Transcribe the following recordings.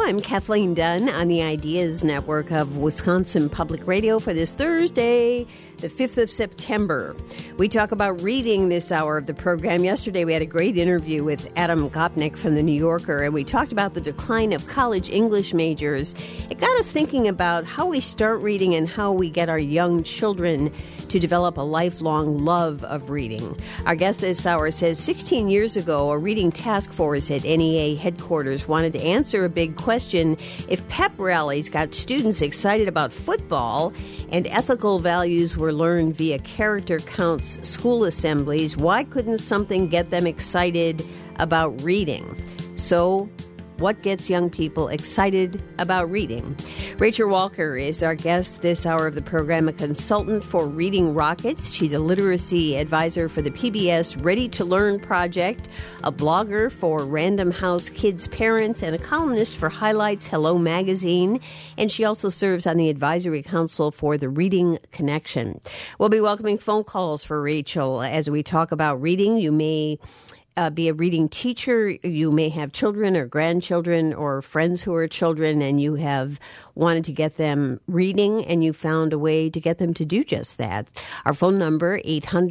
I'm Kathleen Dunn on the Ideas Network of Wisconsin Public Radio for this Thursday, the 5th of September. We talk about reading this hour of the program. Yesterday we had a great interview with Adam Gopnik from The New Yorker, and we talked about the decline of college English majors. It got us thinking about how we start reading and how we get our young children to develop a lifelong love of reading. Our guest this hour says 16 years ago, a reading task force at NEA headquarters wanted to answer a big question: if pep rallies got students excited about football and ethical values were learned via character counts school assemblies, why couldn't something get them excited about reading? So, what gets young people excited about reading? Rachel Walker is our guest this hour of the program, a consultant for Reading Rockets. She's a literacy advisor for the PBS Ready to Learn project, a blogger for Random House Kids Parents, and a columnist for Highlights Hello Magazine. And she also serves on the advisory council for the Reading Connection. We'll be welcoming phone calls for Rachel as we talk about reading. You may be a reading teacher. You may have children or grandchildren or friends who are children, and you have wanted to get them reading, and you found a way to get them to do just that. Our phone number,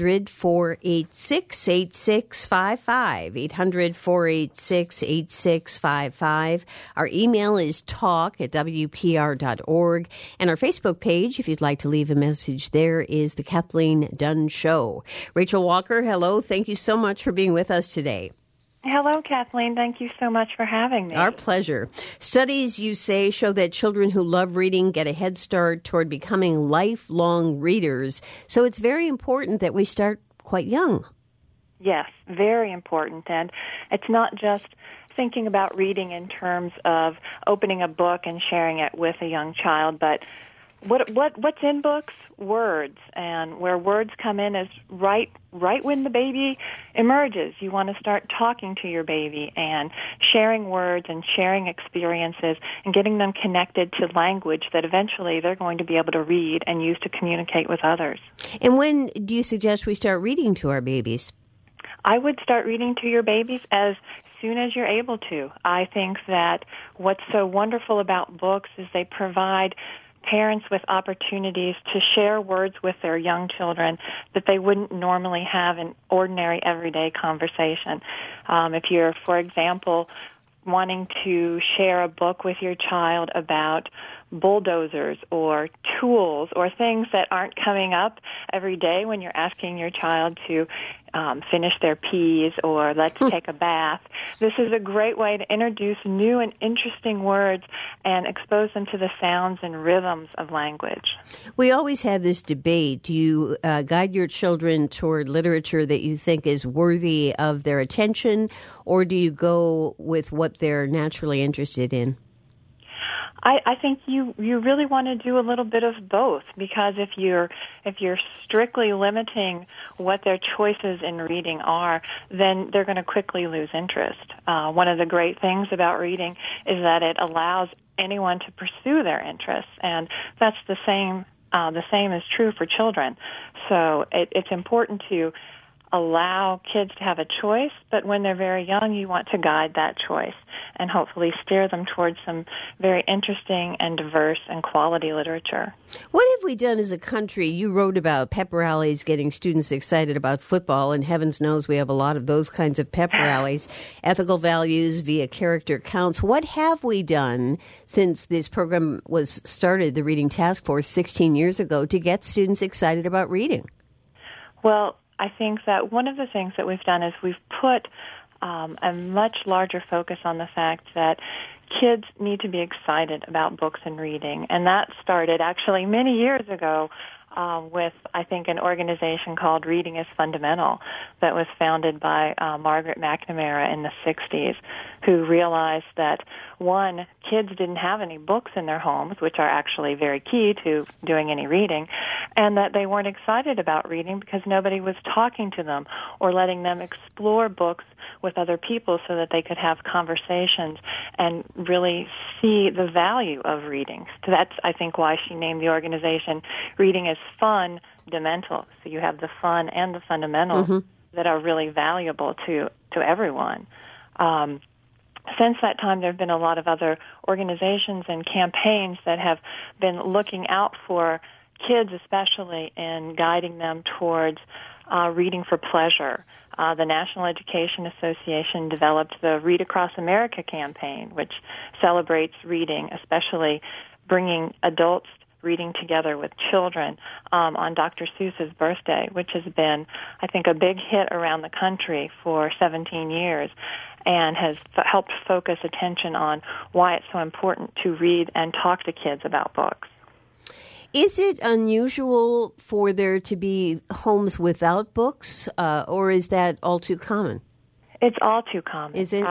800-486-8655, 800-486-8655. Our email is talk@wpr.org, and our Facebook page, if you'd like to leave a message there, is The Kathleen Dunn Show. Rachel Walker, hello. Thank you so much for being with us today. Hello, Kathleen. Thank you so much for having me. Our pleasure. Studies, you say, show that children who love reading get a head start toward becoming lifelong readers. So it's very important that we start quite young. Yes, very important. And it's not just thinking about reading in terms of opening a book and sharing it with a young child, but what's in books? Words. And where words come in is right when the baby emerges. You want to start talking to your baby and sharing words and sharing experiences and getting them connected to language that eventually they're going to be able to read and use to communicate with others. And when do you suggest we start reading to our babies? I would start reading to your babies as soon as you're able to. I think that what's so wonderful about books is they provide parents with opportunities to share words with their young children that they wouldn't normally have in ordinary, everyday conversation. If you're, for example, wanting to share a book with your child about bulldozers or tools or things that aren't coming up every day when you're asking your child to finish their peas or let's take a bath. This is a great way to introduce new and interesting words and expose them to the sounds and rhythms of language. We always have this debate. Do you guide your children toward literature that you think is worthy of their attention, or do you go with what they're naturally interested in? I think you really want to do a little bit of both, because if you're strictly limiting what their choices in reading are, then they're going to quickly lose interest. One of the great things about reading is that it allows anyone to pursue their interests, and that's the same is true for children. So it's important to allow kids to have a choice, but when they're very young, you want to guide that choice and hopefully steer them towards some very interesting and diverse and quality literature. What have we done as a country? You wrote about pep rallies getting students excited about football, and heavens knows we have a lot of those kinds of pep rallies. Ethical values via character counts. What have we done since this program was started, the Reading Task Force, 16 years ago, to get students excited about reading? Well, I think that one of the things that we've done is we've put a much larger focus on the fact that kids need to be excited about books and reading. And that started actually many years ago with, I think, an organization called Reading is Fundamental that was founded by Margaret McNamara in the 60s, who realized that, one, kids didn't have any books in their homes, which are actually very key to doing any reading, and that they weren't excited about reading because nobody was talking to them or letting them explore books with other people so that they could have conversations and really see the value of reading. So that's, I think, why she named the organization Reading is Fundamental. So you have the fun and the fundamentals that are really valuable to everyone. since that time, there have been a lot of other organizations and campaigns that have been looking out for kids, especially, in guiding them towards reading for pleasure. The National Education Association developed the Read Across America campaign, which celebrates reading, especially bringing adults reading together with children on Dr. Seuss's birthday, which has been, I think, a big hit around the country for 17 years and has helped focus attention on why it's so important to read and talk to kids about books. Is it unusual for there to be homes without books, or is that all too common? It's all too common. Is it?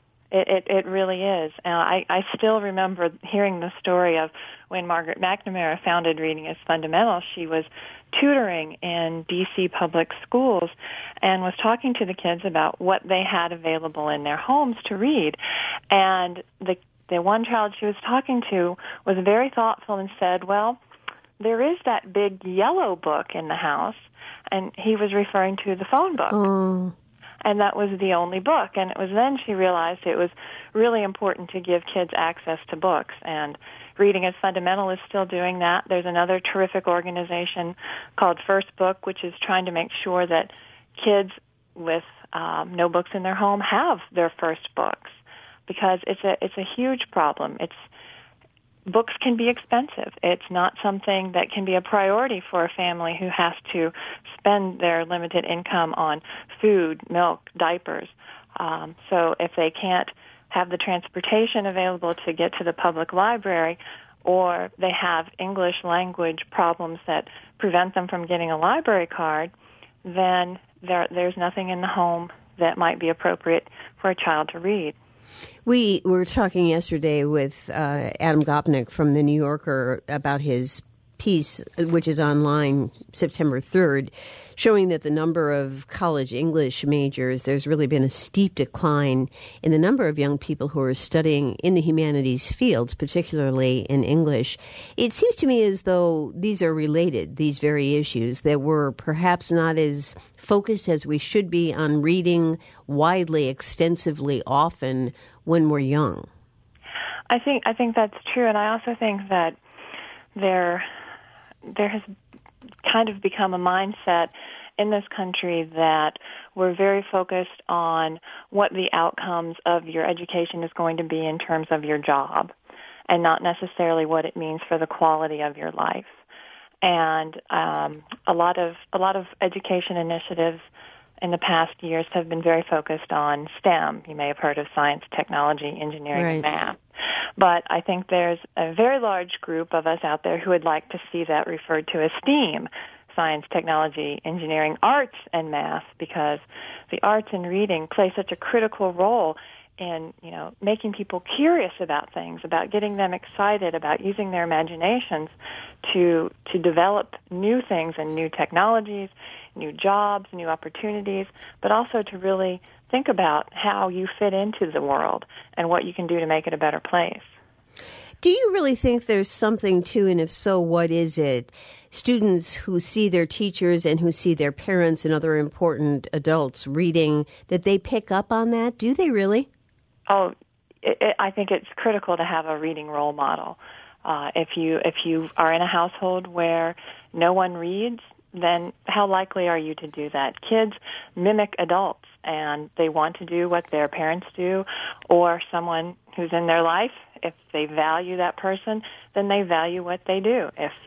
It really is. I still remember hearing the story of when Margaret McNamara founded Reading is Fundamental. She was tutoring in D.C. public schools and was talking to the kids about what they had available in their homes to read. And the one child she was talking to was very thoughtful and said, well, there is that big yellow book in the house, and he was referring to the phone book. Oh. And that was the only book. And it was then she realized it was really important to give kids access to books. And Reading is Fundamental is still doing that. There's another terrific organization called First Book, which is trying to make sure that kids with no books in their home have their first books, because it's a huge problem. Books can be expensive. It's not something that can be a priority for a family who has to spend their limited income on food, milk, diapers. So if they can't have the transportation available to get to the public library, or they have English language problems that prevent them from getting a library card, then there's nothing in the home that might be appropriate for a child to read. We were talking yesterday with Adam Gopnik from The New Yorker about his piece, which is online September 3rd, showing that the number of college English majors, there's really been a steep decline in the number of young people who are studying in the humanities fields, particularly in English. It seems to me as though these are related, these very issues, that we're perhaps not as focused as we should be on reading widely, extensively, often when we're young. I think that's true, and I also think that there has kind of become a mindset in this country that we're very focused on what the outcomes of your education is going to be in terms of your job, and not necessarily what it means for the quality of your life. And a lot of education initiatives in the past years have been very focused on STEM. You may have heard of science, technology, engineering, and math. But I think there's a very large group of us out there who would like to see that referred to as STEAM, science, technology, engineering, arts, and math, because the arts and reading play such a critical role in, making people curious about things, about getting them excited, about using their imaginations to develop new things and new technologies, new jobs, new opportunities, but also to really think about how you fit into the world and what you can do to make it a better place. Do you really think there's something to, and if so, what is it? Students who see their teachers and who see their parents and other important adults reading, that they pick up on that? Do they really? Oh, I think it's critical to have a reading role model. If you are in a household where no one reads, then how likely are you to do that? Kids mimic adults, and they want to do what their parents do, or someone who's in their life. If they value that person, then they value what they do.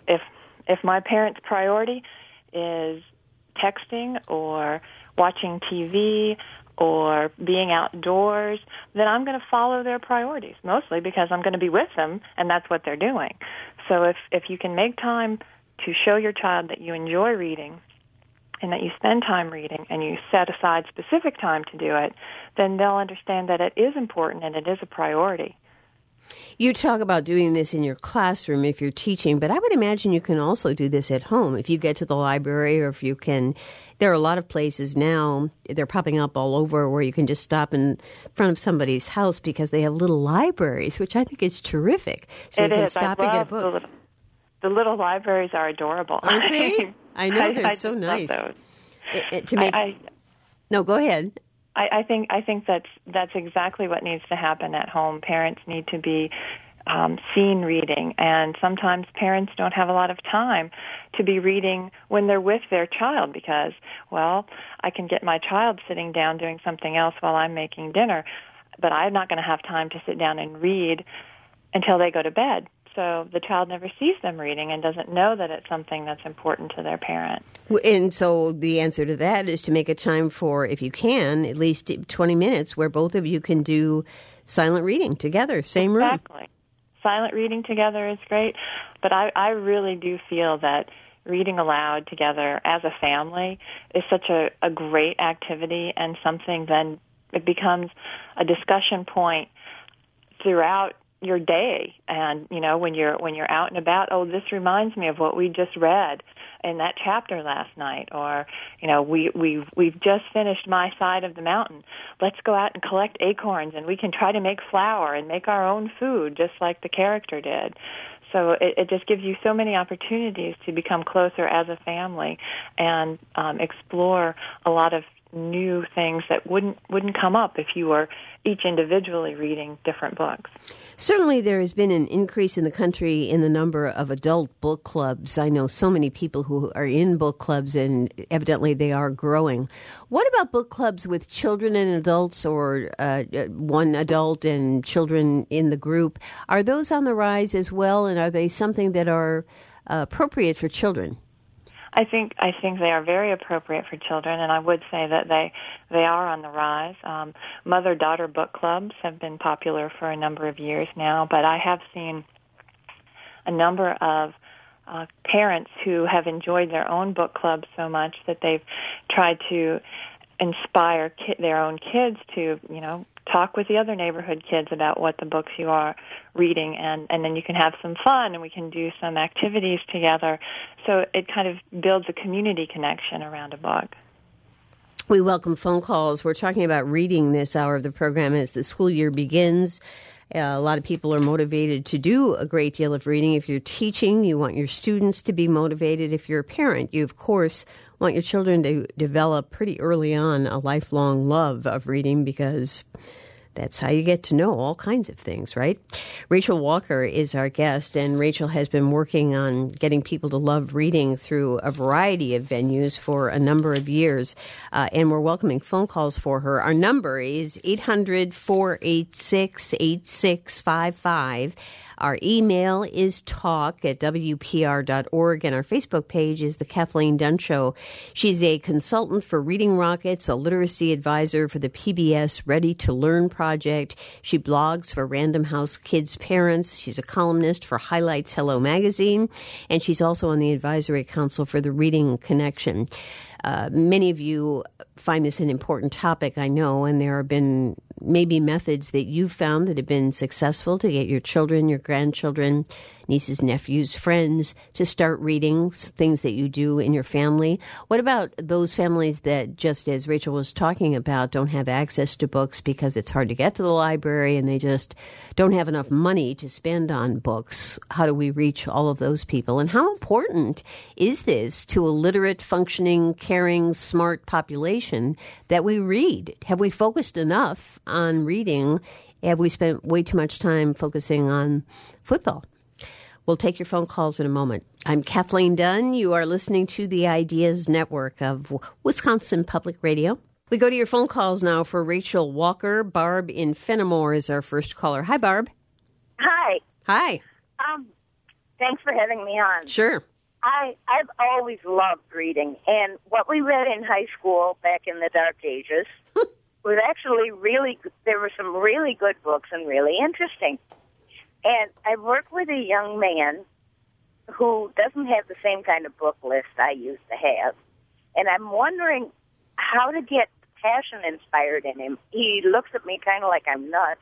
If my parents' priority is texting or watching TV or being outdoors, then I'm going to follow their priorities, mostly because I'm going to be with them, and that's what they're doing. So if you can make time to show your child that you enjoy reading and that you spend time reading and you set aside specific time to do it, then they'll understand that it is important and it is a priority. You talk about doing this in your classroom if you're teaching, but I would imagine you can also do this at home. If you get to the library, or if you can, there are a lot of places now, they're popping up all over, where you can just stop in front of somebody's house because they have little libraries, which I think is terrific. So it you can is. stop and get a book. The little libraries are adorable. Aren't they? I know, they're so nice. Love those. No, go ahead. I think that's exactly what needs to happen at home. Parents need to be seen reading, and sometimes parents don't have a lot of time to be reading when they're with their child because, well, I can get my child sitting down doing something else while I'm making dinner, but I'm not going to have time to sit down and read until they go to bed. So the child never sees them reading and doesn't know that it's something that's important to their parent. And so the answer to that is to make a time for, if you can, at least 20 minutes where both of you can do silent reading together, same room. Exactly. Silent reading together is great, but I really do feel that reading aloud together as a family is such a great activity and something then it becomes a discussion point throughout your day. And when you're out and about, oh, this reminds me of what we just read in that chapter last night, or we've just finished My Side of the Mountain. Let's go out and collect acorns and we can try to make flour and make our own food just like the character did. So it just gives you so many opportunities to become closer as a family and explore a lot of new things that wouldn't come up if you were each individually reading different books. Certainly there has been an increase in the country in the number of adult book clubs. I know so many people who are in book clubs, and evidently they are growing. What about book clubs with children and adults, or one adult and children in the group? Are those on the rise as well, and are they something that are appropriate for children? I think they are very appropriate for children, and I would say that they are on the rise. Mother-daughter book clubs have been popular for a number of years now, but I have seen a number of parents who have enjoyed their own book clubs so much that they've tried to inspire their own kids to, talk with the other neighborhood kids about what the books you are reading, and then you can have some fun and we can do some activities together. So it kind of builds a community connection around a book. We welcome phone calls. We're talking about reading this hour of the program as the school year begins. A lot of people are motivated to do a great deal of reading. If you're teaching, you want your students to be motivated. If you're a parent, you, of course, want your children to develop pretty early on a lifelong love of reading, because that's how you get to know all kinds of things, right? Rachel Walker is our guest, and Rachel has been working on getting people to love reading through a variety of venues for a number of years, and we're welcoming phone calls for her. Our number is 800-486-8655. Our email is talk@wpr.org, and our Facebook page is The Kathleen Dunn Show. She's a consultant for Reading Rockets, a literacy advisor for the PBS Ready to Learn project. She blogs for Random House Kids Parents. She's a columnist for Highlights Hello magazine, and she's also on the advisory council for the Reading Connection. Many of you find this an important topic, I know, and there have been maybe methods that you've found that have been successful to get your children, your grandchildren, nieces, nephews, friends to start reading, things that you do in your family. What about those families that, just as Rachel was talking about, don't have access to books because it's hard to get to the library and they just don't have enough money to spend on books? How do we reach all of those people? And how important is this to a literate, functioning, caring, smart population that we read? Have we focused enough on reading? Have we spent way too much time focusing on football? We'll take your phone calls in a moment. I'm Kathleen Dunn. You are listening to the Ideas Network of Wisconsin Public Radio. We go to your phone calls now for Rachel Walker. Barb in Fenimore is our first caller. Hi, Barb. Hi. Hi. Thanks for having me on. Sure. I've always loved reading, and what we read in high school back in the dark ages was actually there were some really good books and really interesting. And I work with a young man who doesn't have the same kind of book list I used to have. And I'm wondering how to get passion inspired in him. He looks at me kind of like I'm nuts.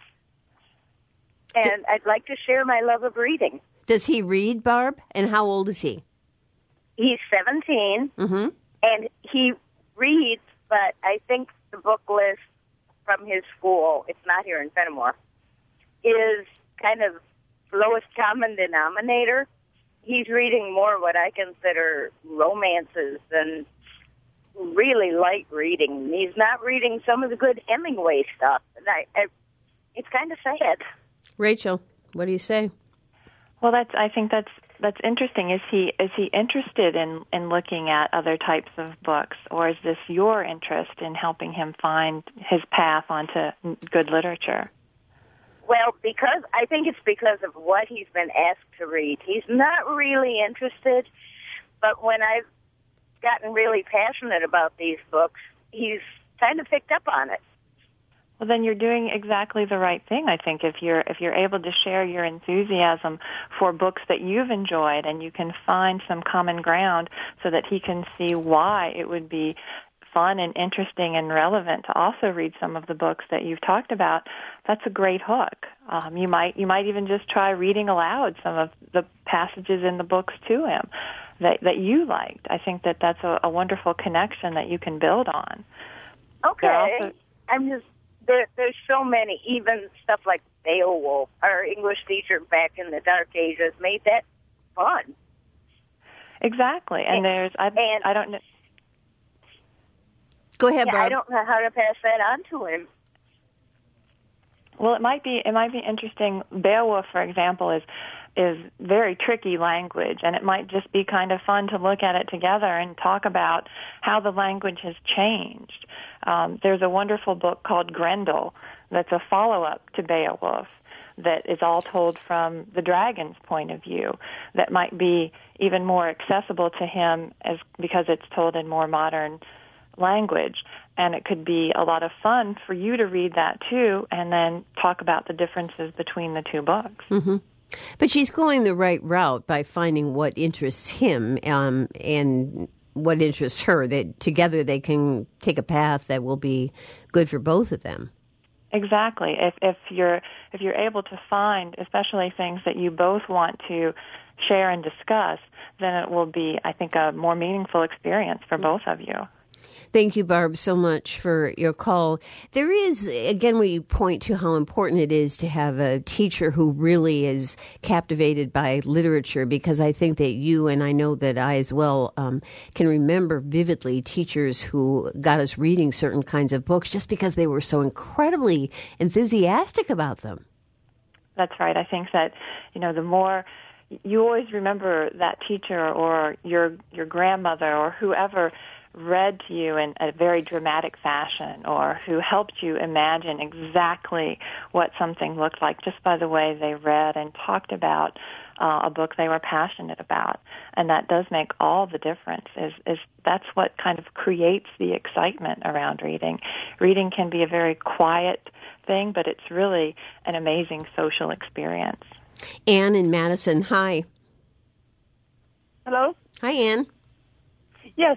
And I'd like to share my love of reading. Does he read, Barb? And how old is he? He's 17, and he reads, but I think the book list from his school, it's not here in Fenimore, is kind of lowest common denominator. He's reading more what I consider romances and really light reading. He's not reading some of the good Hemingway stuff. And it's kind of sad. Rachel, what do you say? Well, I think that's interesting. Is he interested in looking at other types of books, or is this your interest in helping him find his path onto good literature? Well, I think it's because of what he's been asked to read. He's not really interested, but when I've gotten really passionate about these books, he's kind of picked up on it. Well, then you're doing exactly the right thing, I think, if you're able to share your enthusiasm for books that you've enjoyed, and you can find some common ground so that he can see why it would be fun and interesting and relevant to also read some of the books that you've talked about. That's a great hook. You might even just try reading aloud some of the passages in the books to him that you liked. I think that's a wonderful connection that you can build on. Okay. There's so many, even stuff like Beowulf. Our English teacher back in the Dark Ages made that fun. Exactly. And I don't know. Go ahead, Barb. I don't know how to pass that on to him. Well, it might be interesting. Beowulf, for example, is very tricky language, and it might just be kind of fun to look at it together and talk about how the language has changed. There's a wonderful book called Grendel that's a follow-up to Beowulf that is all told from the dragon's point of view that might be even more accessible to him because it's told in more modern language. And it could be a lot of fun for you to read that too and then talk about the differences between the two books. Mm-hmm. But she's going the right route by finding what interests him and what interests her. That together they can take a path that will be good for both of them. Exactly. If you're able to find, especially things that you both want to share and discuss, then it will be, I think, a more meaningful experience for both of you. Thank you, Barb, so much for your call. There is, again, we point to how important it is to have a teacher who really is captivated by literature, because I think that you, and I know that I as well, can remember vividly teachers who got us reading certain kinds of books just because they were so incredibly enthusiastic about them. That's right. I think that, the more you always remember that teacher or your grandmother or whoever read to you in a very dramatic fashion, or who helped you imagine exactly what something looked like just by the way they read and talked about a book they were passionate about. And that does make all the difference. Is that's what kind of creates the excitement around reading. Reading can be a very quiet thing, but it's really an amazing social experience. Anne in Madison, hi. Hello? Hi, Anne. Yes.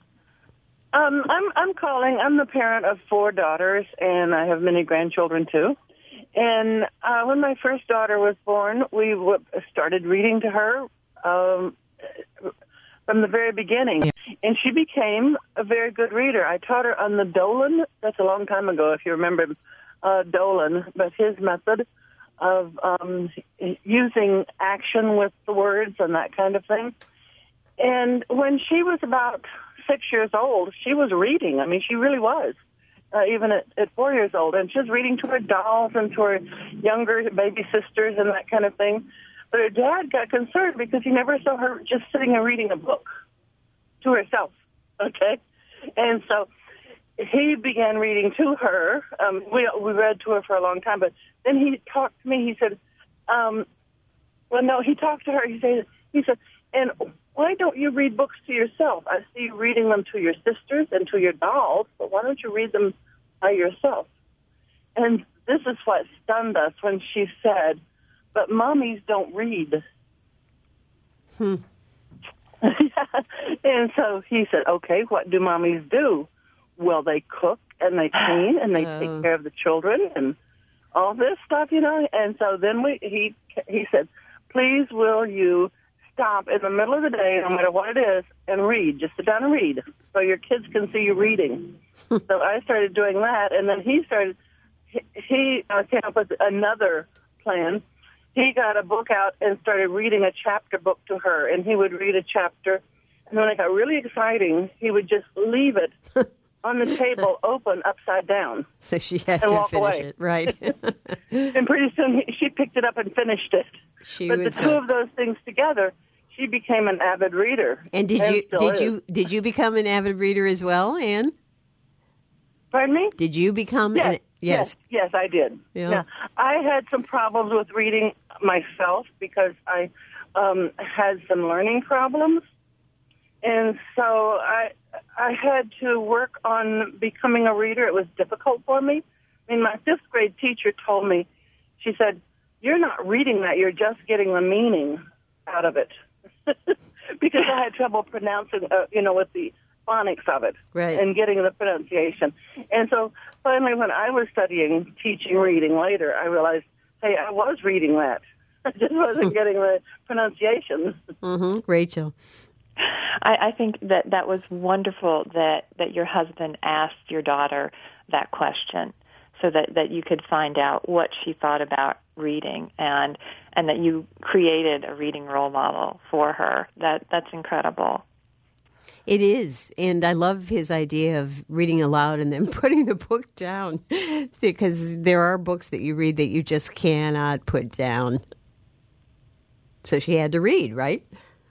I'm calling. I'm the parent of 4 daughters, and I have many grandchildren too. And when my first daughter was born, we started reading to her from the very beginning. Yeah. And she became a very good reader. I taught her on the Dolan. That's a long time ago, if you remember Dolan, but his method of using action with the words and that kind of thing. And when she was about 6 years old, she was reading. I mean, she really was, even at 4 years old. And she was reading to her dolls and to her younger baby sisters and that kind of thing. But her dad got concerned because he never saw her just sitting and reading a book to herself, okay? And so he began reading to her. We read to her for a long time, but then he talked to me. He said, he talked to her. He said, and why don't you read books to yourself? I see you reading them to your sisters and to your dolls, but why don't you read them by yourself? And this is what stunned us when she said, but mommies don't read. And so he said, okay, what do mommies do? Well, they cook and they clean and they take care of the children and all this stuff, And so then he said, please will you stop in the middle of the day, no matter what it is, and read. Just sit down and read so your kids can see you reading. So I started doing that, and then he came up with another plan. He got a book out and started reading a chapter book to her, and he would read a chapter And when it got really exciting, he would just leave it on the table open upside down. So she had and to walk finish away. it, right? And pretty soon she picked it up and finished it. But the two of those things together, she became an avid reader. And did you become an avid reader as well, Anne? Pardon me? Did you become Yes, I did. Yeah. Now, I had some problems with reading myself because I had some learning problems. And so I had to work on becoming a reader. It was difficult for me. I mean, my fifth grade teacher told me, she said, "You're not reading that, you're just getting the meaning out of it." Because I had trouble pronouncing, with the phonics of it, right, and getting the pronunciation. And so finally, when I was studying teaching reading later, I realized, hey, I was reading that. I just wasn't getting the pronunciation. Mm-hmm. Rachel. I think that was wonderful that your husband asked your daughter that question so that you could find out what she thought about reading and that you created a reading role model for her. That's incredible. It is, and I love his idea of reading aloud and then putting the book down, because there are books that you read that you just cannot put down. So she had to read, right?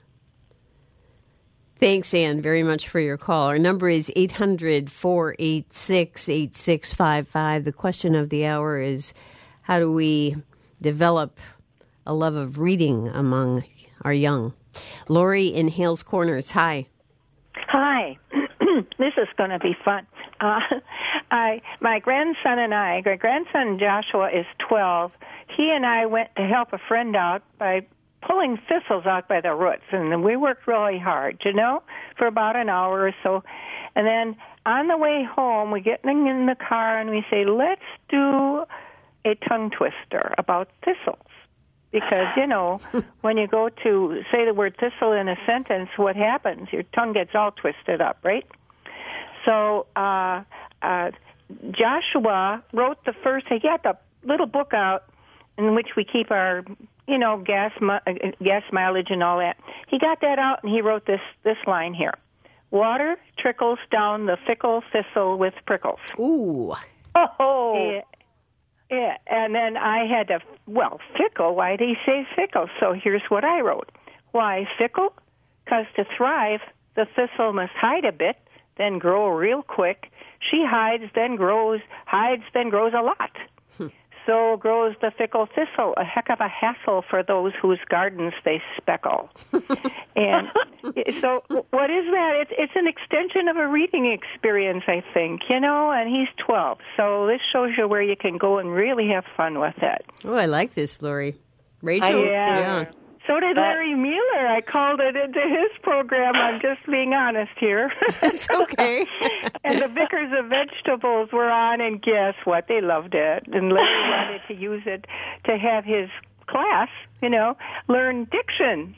Thanks, Anne, very much for your call. Our number is 800-486-8655. The question of the hour is, how do we develop a love of reading among our young? Lori in Hales Corners, hi. Hi. This is going to be fun. My grandson Joshua is 12. He and I went to help a friend out by pulling thistles out by the roots, and we worked really hard, for about an hour or so. And then on the way home, we get in the car and we say, let's do a tongue twister about thistles. Because, when you go to say the word thistle in a sentence, what happens? Your tongue gets all twisted up, right? So Joshua wrote he got the little book out in which we keep our gas mileage and all that. He got that out, and he wrote this line here: "Water trickles down the fickle thistle with prickles." Ooh. Oh. Yeah. And then I had to, fickle, why did he say fickle? So here's what I wrote. Why fickle? Because to thrive, the thistle must hide a bit, then grow real quick. She hides, then grows a lot. So grows the fickle thistle, a heck of a hassle for those whose gardens they speckle. And so what is that? It's an extension of a reading experience, I think, and he's 12. So this shows you where you can go and really have fun with it. Oh, I like this, Lori. Rachel? Yeah. So did Larry Mueller. I called it into his program. I'm just being honest here. That's okay. And the Vickers of Vegetables were on, and guess what? They loved it. And Larry wanted to use it to have his class, learn diction,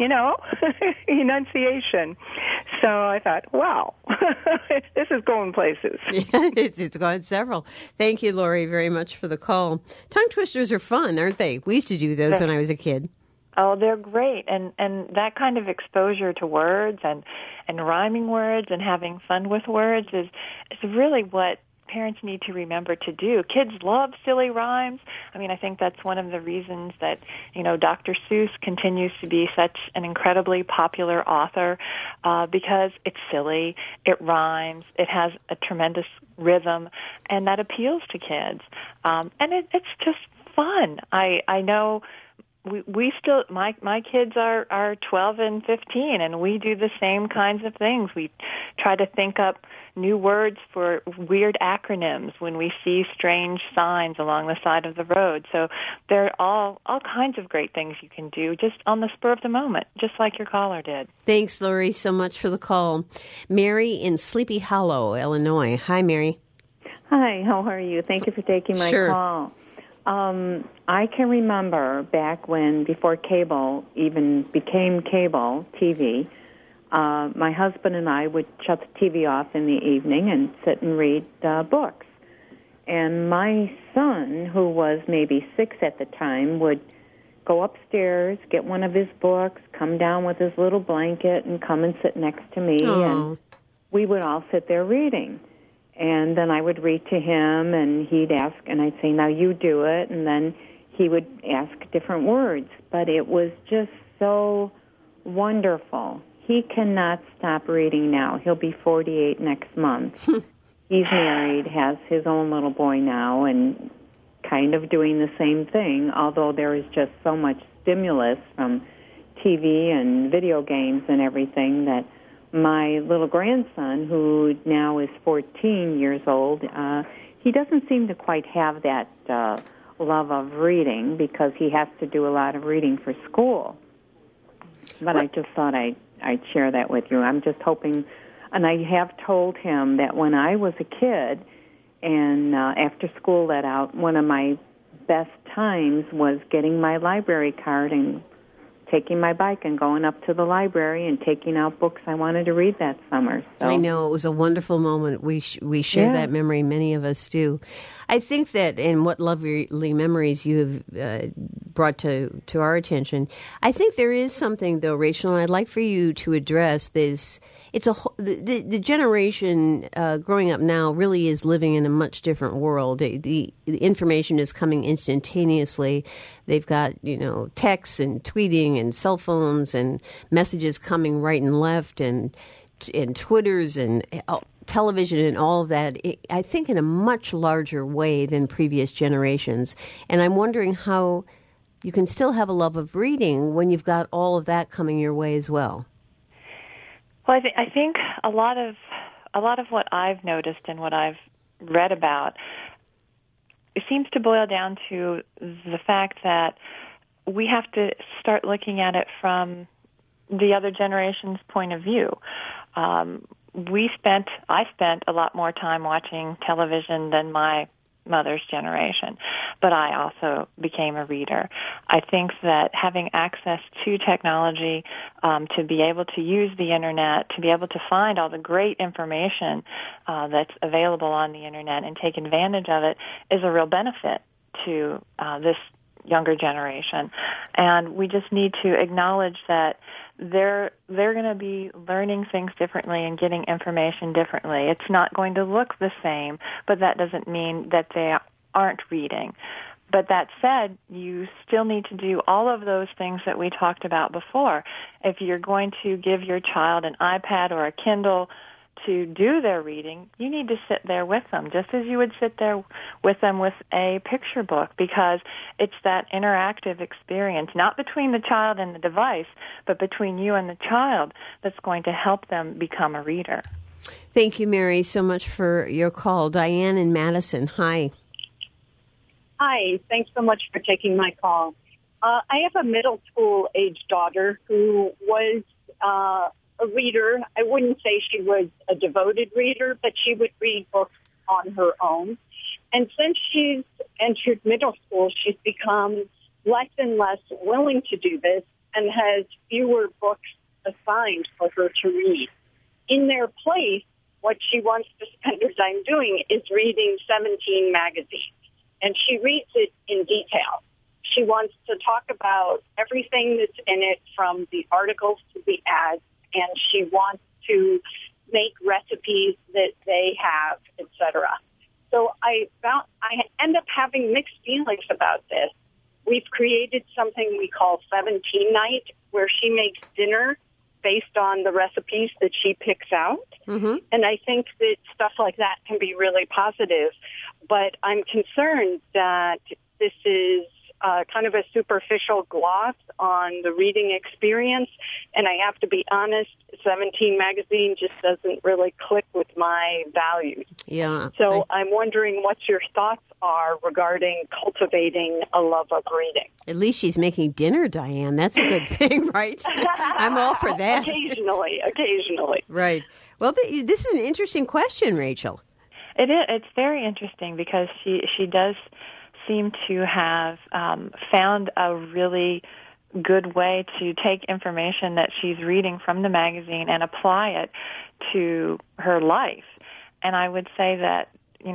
enunciation. So I thought, wow, this is going places. Yeah, it's gone several. Thank you, Lori, very much for the call. Tongue twisters are fun, aren't they? We used to do those when I was a kid. Oh, they're great. And that kind of exposure to words and rhyming words and having fun with words is really what parents need to remember to do. Kids love silly rhymes. I mean, I think that's one of the reasons that, Dr. Seuss continues to be such an incredibly popular author, because it's silly, it rhymes, it has a tremendous rhythm, and that appeals to kids. And it's just fun. I know we still, my kids are 12 and 15, and we do the same kinds of things. We try to think up new words for weird acronyms when we see strange signs along the side of the road. So there are all kinds of great things you can do just on the spur of the moment, just like your caller did. Thanks, Lori, so much for the call. Mary in Sleepy Hollow, Illinois. Hi, Mary. Hi, how are you? Thank you for taking my call. I can remember back when, before cable even became cable TV, my husband and I would shut the TV off in the evening and sit and read books. And my son, who was maybe 6 at the time, would go upstairs, get one of his books, come down with his little blanket, and come and sit next to me. And we would all sit there reading. And then I would read to him, and he'd ask, and I'd say, now you do it. And then he would ask different words. But it was just so wonderful. He cannot stop reading now. He'll be 48 next month. He's married, has his own little boy now, and kind of doing the same thing, although there is just so much stimulus from TV and video games and everything that my little grandson, who now is 14 years old, he doesn't seem to quite have that love of reading because he has to do a lot of reading for school. But I just thought I'd share that with you. I'm just hoping, and I have told him that when I was a kid and after school let out, one of my best times was getting my library card and taking my bike and going up to the library and taking out books I wanted to read that summer. So. I know, it was a wonderful moment. We share that memory. Many of us do. I think that, and what lovely memories you have brought to our attention, I think there is something, though, Rachel, and I'd like for you to address this. It's the generation growing up now really is living in a much different world. The information is coming instantaneously. They've got, texts and tweeting and cell phones and messages coming right and left and Twitters and television and all of that, I think in a much larger way than previous generations. And I'm wondering how you can still have a love of reading when you've got all of that coming your way as well. Well, I think a lot of what I've noticed and what I've read about, it seems to boil down to the fact that we have to start looking at it from the other generation's point of view. I spent a lot more time watching television than my mother's generation, but I also became a reader. I think that having access to technology, to be able to use the internet, to be able to find all the great information that's available on the internet and take advantage of it is a real benefit to this younger generation. And we just need to acknowledge that they're going to be learning things differently and getting information differently. It's not going to look the same, but that doesn't mean that they aren't reading. But that said, you still need to do all of those things that we talked about before. If you're going to give your child an iPad or a Kindle to do their reading, you need to sit there with them, just as you would sit there with them with a picture book, because it's that interactive experience, not between the child and the device, but between you and the child, that's going to help them become a reader. Thank you, Mary, so much for your call. Diane in Madison, hi. Hi, thanks so much for taking my call. I have a middle school age daughter who was a reader. I wouldn't say she was a devoted reader, but she would read books on her own. And since she's entered middle school, she's become less and less willing to do this and has fewer books assigned for her to read. In their place, what she wants to spend her time doing is reading 17 magazines. And she reads it in detail. She wants to talk about everything that's in it, from the articles to the ads, and she wants to make recipes that they have, etc. So I end up having mixed feelings about this. We've created something we call 17 Night, where she makes dinner based on the recipes that she picks out. Mm-hmm. And I think that stuff like that can be really positive. But I'm concerned that this is kind of a superficial gloss on the reading experience. And I have to be honest, 17 Magazine just doesn't really click with my values. Yeah. So I'm wondering what your thoughts are regarding cultivating a love of reading. At least she's making dinner, Diane. That's a good thing, right? I'm all for that. Occasionally. Right. Well, this is an interesting question, Rachel. It is. It's very interesting because she does seem to have found a really good way to take information that she's reading from the magazine and apply it to her life. And I would say that,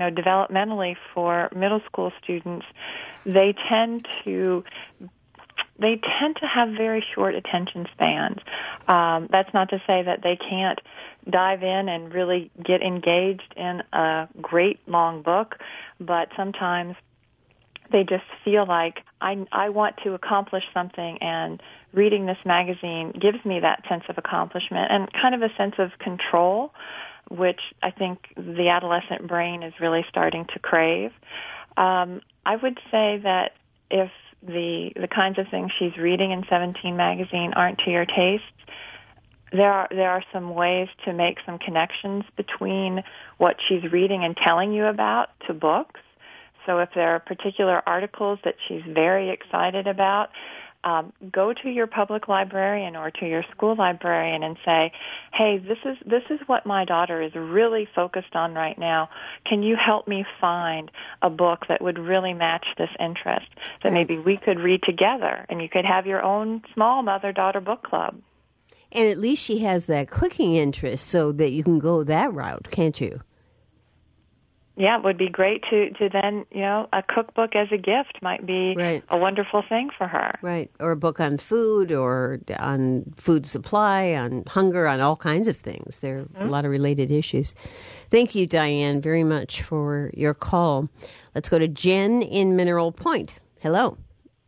developmentally for middle school students, they tend to they tend to have very short attention spans. That's not to say that they can't dive in and really get engaged in a great long book, but sometimes they just feel like I want to accomplish something, and reading this magazine gives me that sense of accomplishment and kind of a sense of control, which I think the adolescent brain is really starting to crave. I would say that if the kinds of things she's reading in 17 magazine aren't to your taste, there are some ways to make some connections between what she's reading and telling you about to books. So if there are particular articles that she's very excited about, go to your public librarian or to your school librarian and say, hey, this is what my daughter is really focused on right now. Can you help me find a book that would really match this interest that maybe we could read together, and you could have your own small mother-daughter book club? And at least she has that cooking interest so that you can go that route, can't you? Yeah, it would be great to then, a cookbook as a gift might be a wonderful thing for her. Right, or a book on food or on food supply, on hunger, on all kinds of things. There are a lot of related issues. Thank you, Diane, very much for your call. Let's go to Jen in Mineral Point. Hello.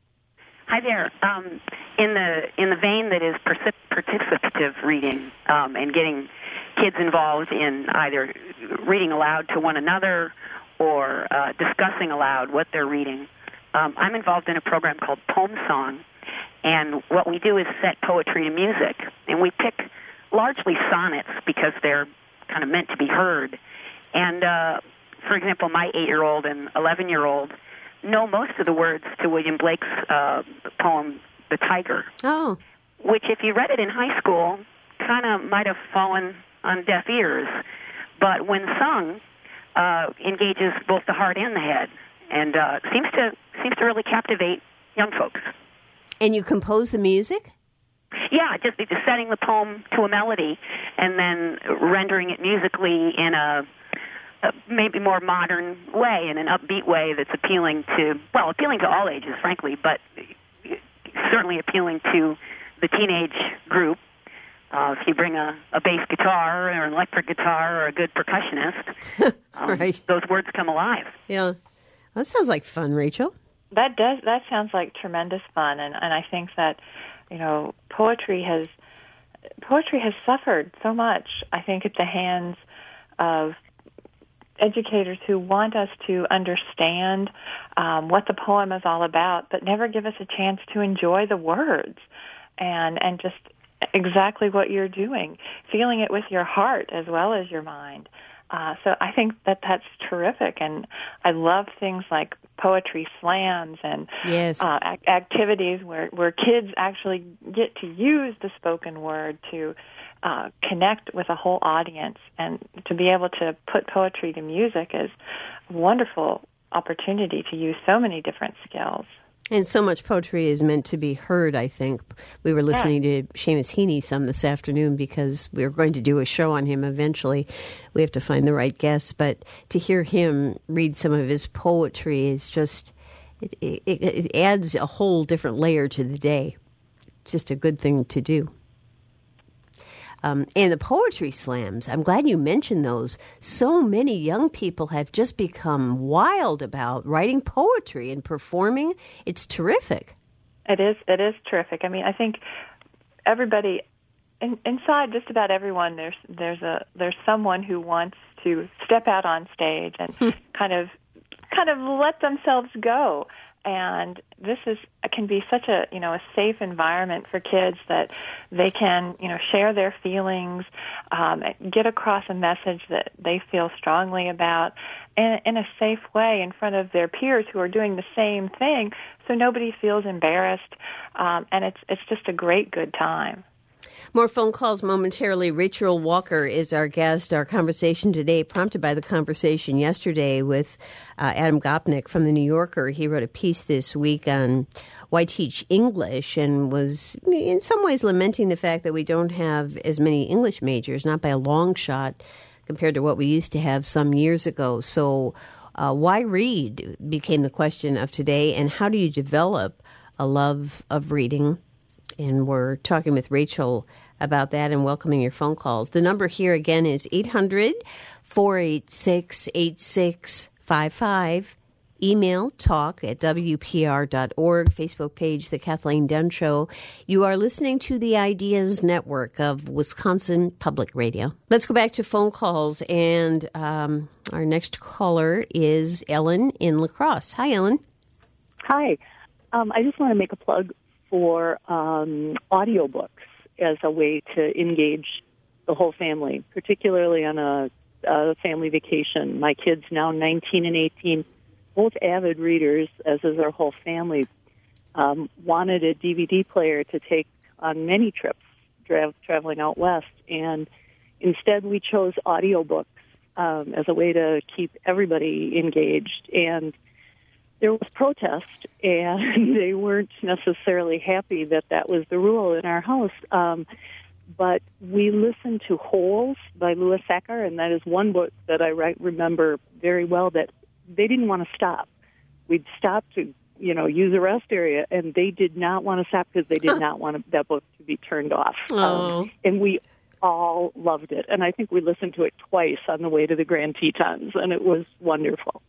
Hi there. In the vein that is participative reading and getting kids involved in either reading aloud to one another or discussing aloud what they're reading, I'm involved in a program called Poem Song, and what we do is set poetry to music, and we pick largely sonnets because they're kind of meant to be heard. And, for example, my 8-year-old and 11-year-old know most of the words to William Blake's poem, The Tiger, which, if you read it in high school, kind of might have fallen on deaf ears, but when sung, engages both the heart and the head, and seems to really captivate young folks. And you compose the music? Yeah, just setting the poem to a melody and then rendering it musically in a maybe more modern way, in an upbeat way that's appealing to all ages, frankly, but certainly appealing to the teenage group. If you bring a bass guitar or an electric guitar or a good percussionist, those words come alive. Yeah. That sounds like fun, Rachel. That sounds like tremendous fun, and I think that, poetry has suffered so much, I think, at the hands of educators who want us to understand what the poem is all about, but never give us a chance to enjoy the words and just exactly what you're doing, feeling it with your heart as well as your mind. So I think that's terrific, and I love things like poetry slams and activities where kids actually get to use the spoken word to connect with a whole audience, and to be able to put poetry to music is a wonderful opportunity to use so many different skills. And so much poetry is meant to be heard, I think. We were listening to Seamus Heaney some this afternoon because we were going to do a show on him eventually. We have to find the right guests. But to hear him read some of his poetry is just, it adds a whole different layer to the day. It's just a good thing to do. And the poetry slams, I'm glad you mentioned those. So many young people have just become wild about writing poetry and performing. It's terrific. It is terrific. I mean, I think everybody, inside just about everyone, there's someone who wants to step out on stage and kind of let themselves go. And this can be such a safe environment for kids that they can share their feelings, get across a message that they feel strongly about in a safe way in front of their peers who are doing the same thing, so nobody feels embarrassed, and it's just a great good time. More phone calls momentarily. Rachel Walker is our guest. Our conversation today prompted by the conversation yesterday with Adam Gopnik from The New Yorker. He wrote a piece this week on why teach English and was in some ways lamenting the fact that we don't have as many English majors, not by a long shot, compared to what we used to have some years ago. So why read became the question of today, and how do you develop a love of reading. And we're talking with Rachel about that and welcoming your phone calls. The number here again is 800-486-8655. Email talk@wpr.org. Facebook page, The Kathleen Dunn Show. You are listening to the Ideas Network of Wisconsin Public Radio. Let's go back to phone calls. And our next caller is Ellen in La Crosse. Hi, Ellen. Hi. I just want to make a plug for audiobooks as a way to engage the whole family, particularly on a family vacation. My kids, now 19 and 18, both avid readers, as is our whole family, wanted a DVD player to take on many trips traveling out west. And instead we chose audiobooks as a way to keep everybody engaged. And there was protest, and they weren't necessarily happy that that was the rule in our house. But we listened to Holes by Louis Sachar, and that is one book that I remember very well, that they didn't want to stop. We'd stop to, use a rest area, and they did not want to stop because they did not want that book to be turned off. And we all loved it. And I think we listened to it twice on the way to the Grand Tetons, and it was wonderful.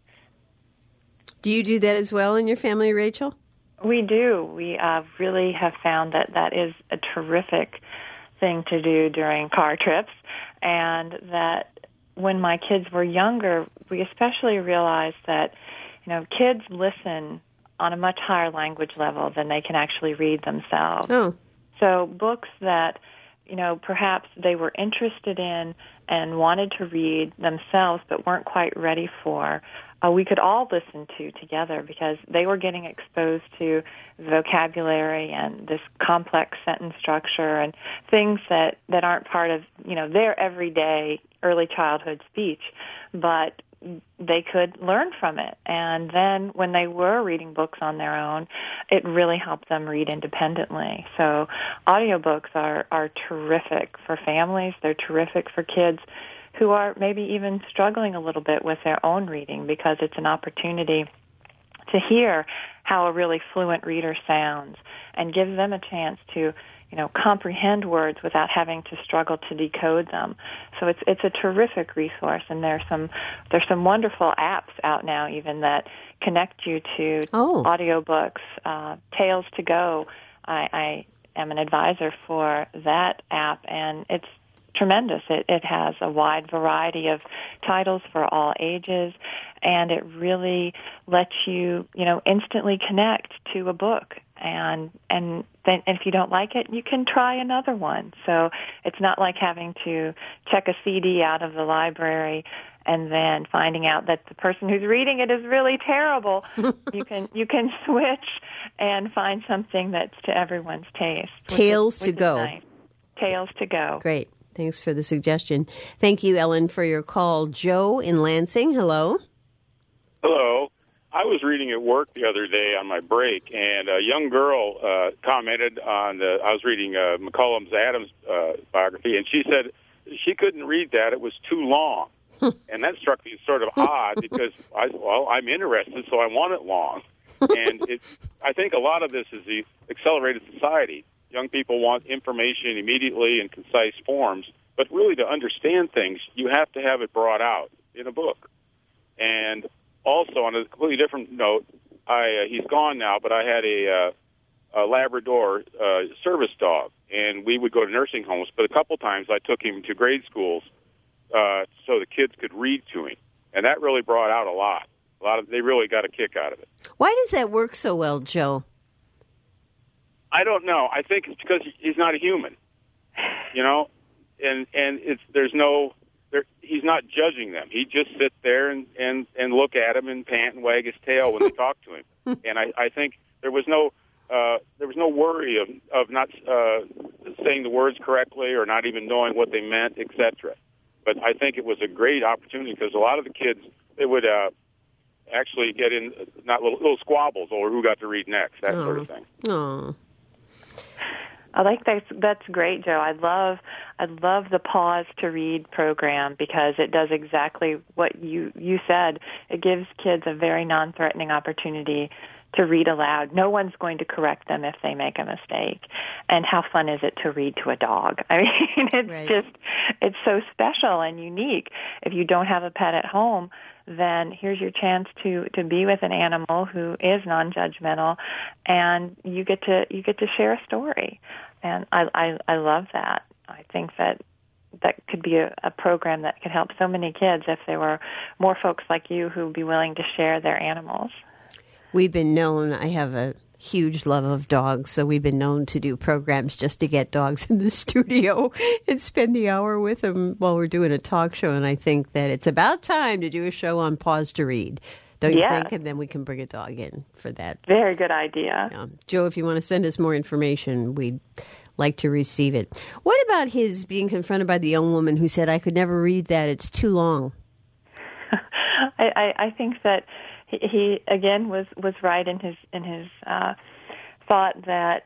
Do you do that as well in your family, Rachel? We do. We really have found that is a terrific thing to do during car trips, and that when my kids were younger, we especially realized that, kids listen on a much higher language level than they can actually read themselves. Oh. So books that, perhaps they were interested in and wanted to read themselves but weren't quite ready for, we could all listen to together, because they were getting exposed to vocabulary and this complex sentence structure and things that aren't part of, their everyday early childhood speech, but they could learn from it. And then when they were reading books on their own, it really helped them read independently. So audiobooks are terrific for families. They're terrific for kids who are maybe even struggling a little bit with their own reading, because it's an opportunity to hear how a really fluent reader sounds and gives them a chance to, comprehend words without having to struggle to decode them. So it's a terrific resource, and there's some wonderful apps out now even that connect you to audiobooks. Tales to Go, I am an advisor for that app, and it's tremendous. It has a wide variety of titles for all ages, and it really lets you, instantly connect to a book. And then if you don't like it, you can try another one. So it's not like having to check a CD out of the library and then finding out that the person who's reading it is really terrible. You can switch and find something that's to everyone's taste. Tales to Go. Nice. Tales to Go. Great. Thanks for the suggestion. Thank you, Ellen, for your call. Joe in Lansing, hello. Hello. I was reading at work the other day on my break, and a young girl commented on I was reading McCullum's Adams biography, and she said she couldn't read that. It was too long. And that struck me as sort of odd, because, I'm interested, so I want it long. And I think a lot of this is the accelerated society. Young people want information immediately in concise forms, but really to understand things, you have to have it brought out in a book. And also, on a completely different note, he's gone now, but I had a Labrador service dog, and we would go to nursing homes, but a couple times I took him to grade schools so the kids could read to him, and that really brought out a lot. They really got a kick out of it. Why does that work so well, Joe? I don't know. I think it's because he's not a human, and he's not judging them. He just sits there and look at him and pant and wag his tail when they talk to him. And I think there was no worry of not saying the words correctly or not even knowing what they meant, etc. But I think it was a great opportunity, because a lot of the kids, they would actually get in not little squabbles over who got to read next, that sort of thing. Oh. I like that. That's great, Joe. I love the Pause to Read program, because it does exactly what you said. It gives kids a very non-threatening opportunity to read aloud. No one's going to correct them if they make a mistake. And how fun is it to read to a dog? I mean, it's so special and unique. If you don't have a pet at home, then here's your chance to be with an animal who is non-judgmental, and you get to share a story. And I love that. I think that could be a program that could help so many kids if there were more folks like you who would be willing to share their animals. We've been known, I have a huge love of dogs, so we've been known to do programs just to get dogs in the studio and spend the hour with them while we're doing a talk show. And I think that it's about time to do a show on Pause to Read. Don't you think? And then we can bring a dog in for that. Very good idea. Yeah. Joe, if you want to send us more information, we'd like to receive it. What about his being confronted by the young woman who said, I could never read that, it's too long? I think that he again was right in his thought that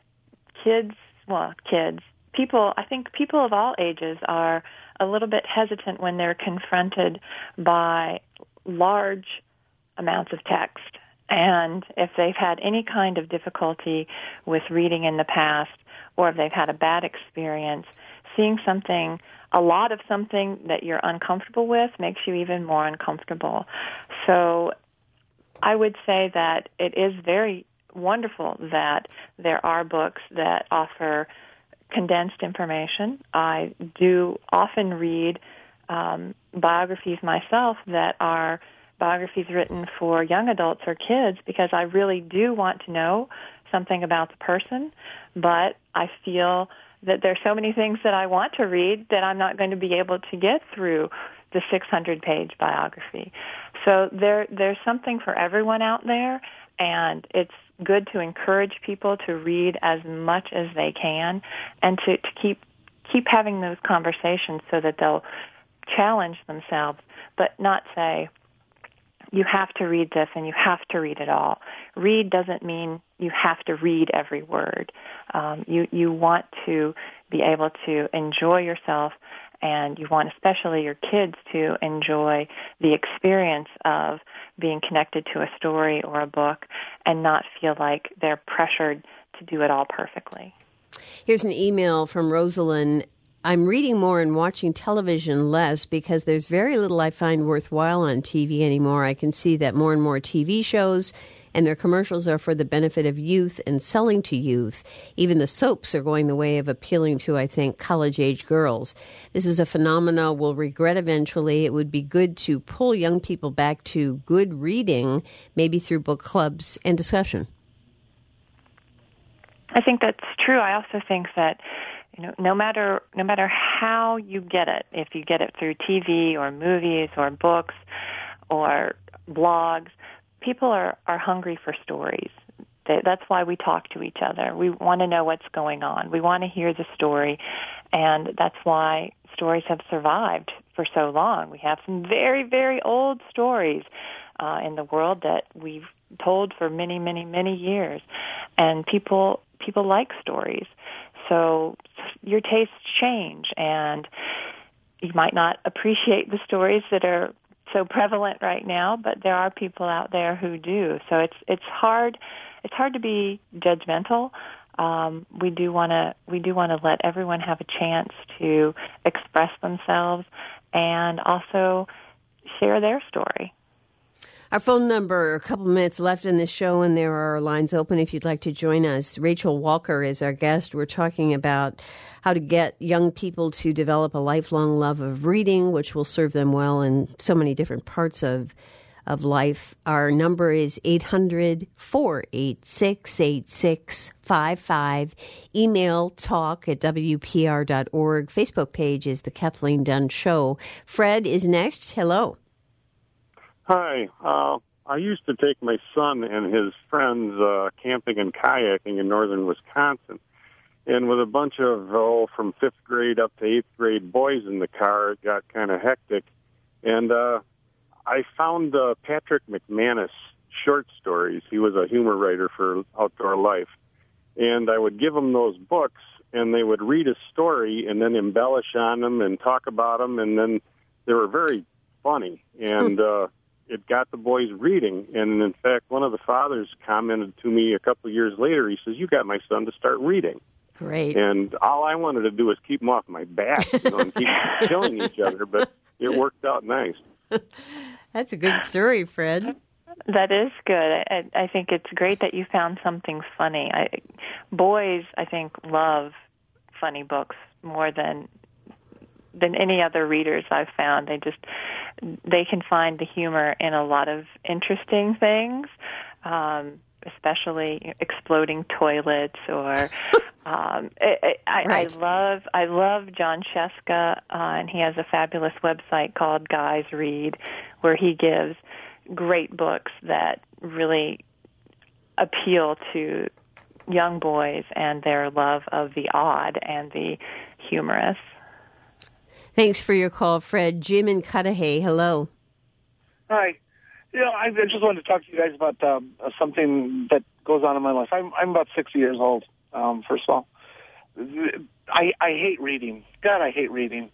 people of all ages are a little bit hesitant when they're confronted by large amounts of text. And if they've had any kind of difficulty with reading in the past, or if they've had a bad experience, seeing a lot of something that you're uncomfortable with makes you even more uncomfortable. So I would say that it is very wonderful that there are books that offer condensed information. I do often read biographies myself that are biographies written for young adults or kids, because I really do want to know something about the person, but I feel that there's so many things that I want to read that I'm not going to be able to get through the 600-page biography. So there's something for everyone out there, and it's good to encourage people to read as much as they can, and to keep having those conversations so that they'll challenge themselves, but not say, you have to read this and you have to read it all. Read doesn't mean you have to read every word. You want to be able to enjoy yourself, and you want especially your kids to enjoy the experience of being connected to a story or a book and not feel like they're pressured to do it all perfectly. Here's an email from Rosalind. I'm reading more and watching television less because there's very little I find worthwhile on TV anymore. I can see that more and more TV shows and their commercials are for the benefit of youth and selling to youth. Even the soaps are going the way of appealing to, I think, college-age girls. This is a phenomenon we'll regret eventually. It would be good to pull young people back to good reading, maybe through book clubs and discussion. I think that's true. I also think that no matter how you get it, if you get it through TV or movies or books or blogs, people are hungry for stories. That's why we talk to each other. We want to know what's going on. We want to hear the story, and that's why stories have survived for so long. We have some very, very old stories in the world that we've told for many, many, many years, and people like stories. So your tastes change, and you might not appreciate the stories that are so prevalent right now, but there are people out there who do. So it's hard to be judgmental. We do want to let everyone have a chance to express themselves and also share their story. Our phone number, a couple minutes left in this show, and there are lines open if you'd like to join us. Rachel Walker is our guest. We're talking about how to get young people to develop a lifelong love of reading, which will serve them well in so many different parts of life. Our number is 800-486-8655. Email talk@wpr.org. Facebook page is The Kathleen Dunn Show. Fred is next. Hello. Hi. I used to take my son and his friends camping and kayaking in northern Wisconsin. And with a bunch of, from 5th grade up to 8th grade boys in the car, it got kind of hectic. And I found Patrick McManus short stories. He was a humor writer for Outdoor Life. And I would give them those books, and they would read a story and then embellish on them and talk about them. And then they were very funny. And it got the boys reading. And in fact, one of the fathers commented to me a couple of years later. He says, "You got my son to start reading." Great. And all I wanted to do was keep him off my back, and keep killing each other. But it worked out nice. That's a good story, Fred. That is good. I think it's great that you found something funny. Boys, I think, love funny books more than any other readers I've found. They can find the humor in a lot of interesting things, especially exploding toilets or. Right. I love John Sheska, and he has a fabulous website called Guys Read, where he gives great books that really appeal to young boys and their love of the odd and the humorous. Thanks for your call, Fred. Jim in Cudahy, hello. Hi. I just wanted to talk to you guys about something that goes on in my life. I'm about 60 years old, first of all. I hate reading. God, I hate reading.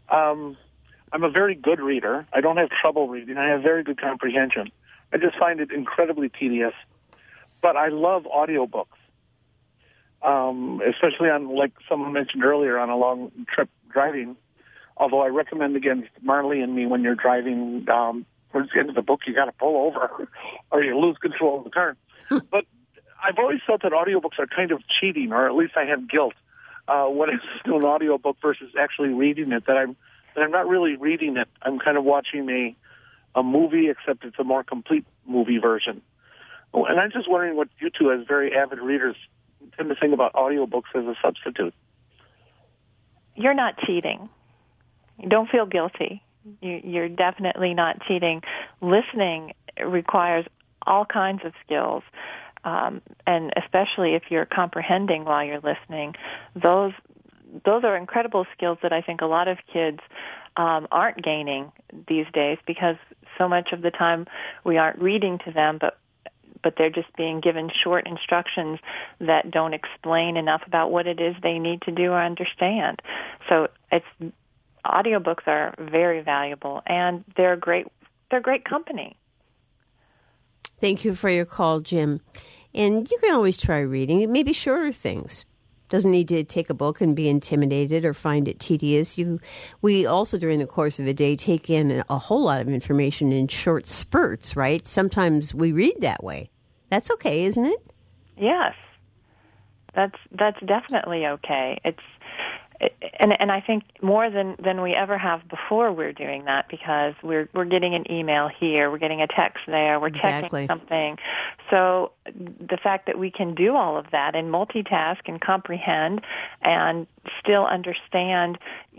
I'm a very good reader. I don't have trouble reading. I have very good comprehension. I just find it incredibly tedious. But I love audiobooks, especially on, like someone mentioned earlier, on a long trip driving. Although I recommend against Marley and Me when you're driving towards the end of the book, you got to pull over or you lose control of the car. But I've always felt that audiobooks are kind of cheating, or at least I have guilt when I listen to an audiobook versus actually reading it, that I'm not really reading it. I'm kind of watching a movie, except it's a more complete movie version. And I'm just wondering what you two, as very avid readers, tend to think about audiobooks as a substitute. You're not cheating. Don't feel guilty. You're definitely not cheating. Listening requires all kinds of skills, and especially if you're comprehending while you're listening, those are incredible skills that I think a lot of kids aren't gaining these days, because so much of the time we aren't reading to them, but they're just being given short instructions that don't explain enough about what it is they need to do or understand. So audiobooks are very valuable, and they're great company. Thank you for your call, Jim. And you can always try reading, maybe shorter things. Doesn't need to take a book and be intimidated or find it tedious. We also, during the course of a day, take in a whole lot of information in short spurts, right? Sometimes we read that way. That's okay, isn't it? Yes. That's definitely okay. And I think more than we ever have before, we're doing that, because we're getting an email here, we're getting a text there, we're checking something. So the fact that we can do all of that and multitask and comprehend and still understand,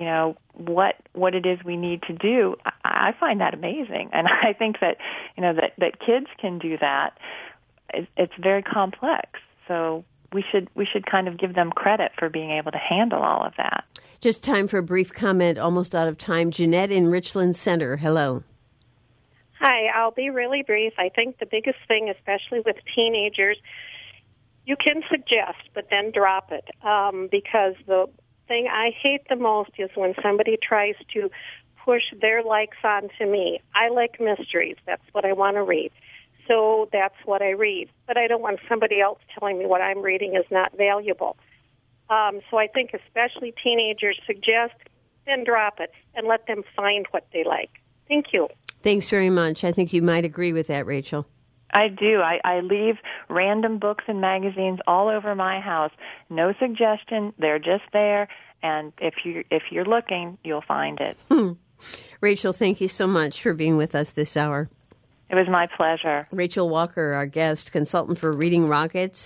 what it is we need to do, I find that amazing. And I think that, that kids can do that. It's very complex. So we should kind of give them credit for being able to handle all of that. Just time for a brief comment, almost out of time. Jeanette in Richland Center, hello. Hi, I'll be really brief. I think the biggest thing, especially with teenagers, you can suggest, but then drop it. Because the thing I hate the most is when somebody tries to push their likes onto me. I like mysteries. That's what I want to read. So that's what I read. But I don't want somebody else telling me what I'm reading is not valuable. So I think especially teenagers, suggest, then drop it, and let them find what they like. Thank you. Thanks very much. I think you might agree with that, Rachel. I do. I leave random books and magazines all over my house. No suggestion. They're just there. And if you're looking, you'll find it. Rachel, thank you so much for being with us this hour. It was my pleasure. Rachel Walker, our guest, consultant for Reading Rockets,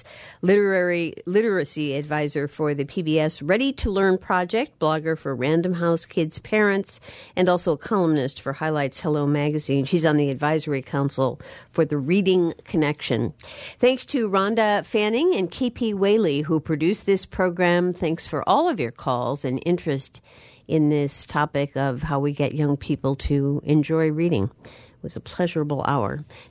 literacy advisor for the PBS Ready to Learn Project, blogger for Random House Kids Parents, and also a columnist for Highlights Hello magazine. She's on the advisory council for the Reading Connection. Thanks to Rhonda Fanning and KP Whaley, who produced this program. Thanks for all of your calls and interest in this topic of how we get young people to enjoy reading. It was a pleasurable hour.